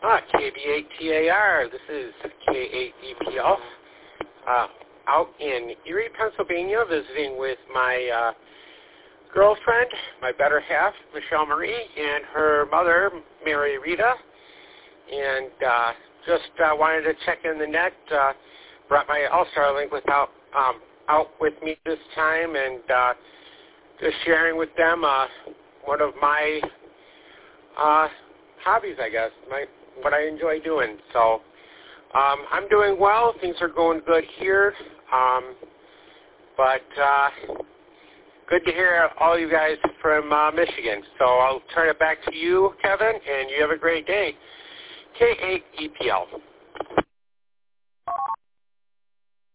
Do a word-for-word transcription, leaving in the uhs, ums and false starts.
Ah, K B eight T A R. This is K eight E P L. Uh, out in Erie, Pennsylvania, visiting with my uh, girlfriend, my better half, Michelle Marie, and her mother, Mary Rita. And uh, just uh, wanted to check in the net. Uh, brought my All-Star link without, um, out with me this time, and uh, just sharing with them uh, one of my uh, hobbies, I guess, my what I enjoy doing. So um, I'm doing well. Things are going good here. Um, but uh, good to hear all you guys from uh, Michigan. So I'll turn it back to you, Kevin, and you have a great day. K eight E P L.